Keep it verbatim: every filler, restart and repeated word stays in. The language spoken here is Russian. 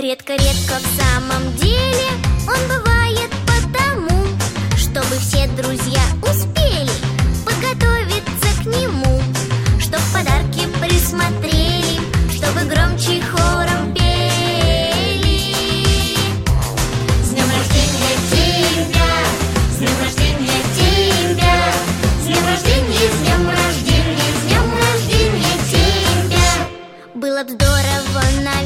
редко-редко в самом деле он бывает потому, чтобы все друзья успели подготовиться к нему, чтоб подарки присмотрели, чтобы громче хором пели. С днем рождения тебя, с днем рождения тебя, с днем рождения, с днем рождения, с днем рождения тебя. Было б здорово на